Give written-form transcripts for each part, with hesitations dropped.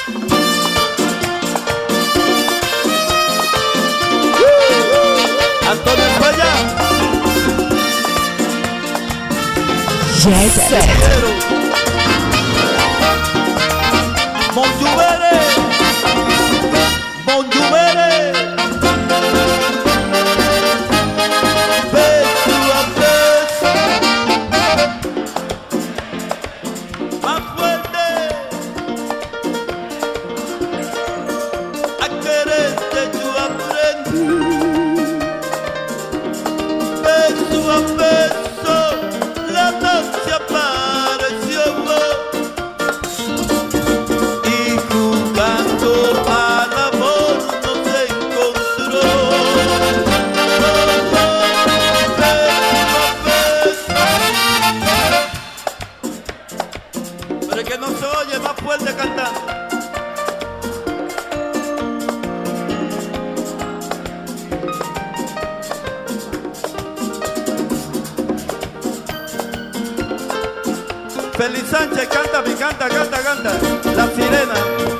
Antonio España. Jet Set. Monjubere. Monjubere. Beso a beso. Más fuerte. A quererte yo aprendí. Beso a beso. La noche apareció. Y jugando al amor nos encontró. Pero es que no se oye, más fuerte cantando. Feliz Sánchez, canta, me canta, canta, canta. La sirena.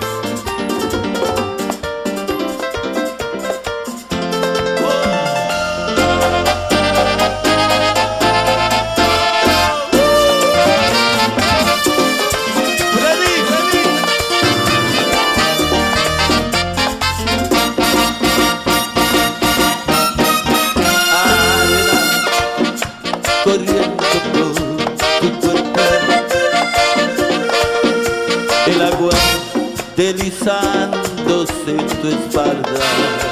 Freddy, Freddy. Corriendo por tu cuerpo, el agua deslizándose en tu espalda,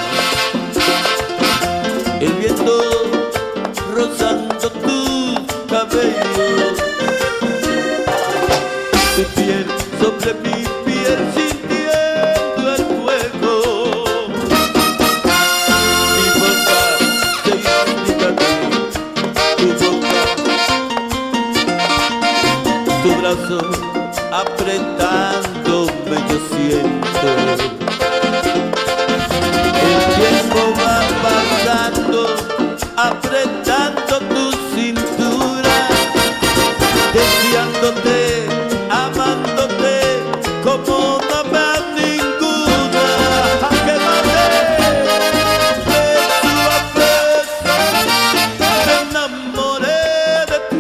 el viento rozando tus cabellos, tu piel sobre mi piel sintiendo el fuego, mi boca se indica tu boca, tu brazo apretándome yo siento. El tiempo va pasando, apretando tu cintura, deseándote, amándote como no más ninguna. ¿A qué mate? Beso a beso, me enamoré de ti.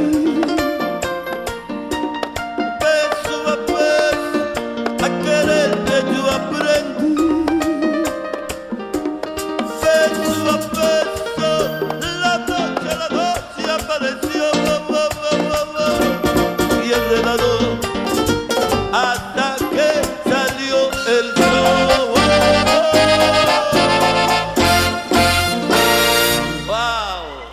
Beso a beso, a quererte yo aprendí. Beso a beso, la noche apareció. Y enredado hasta que salió el sol.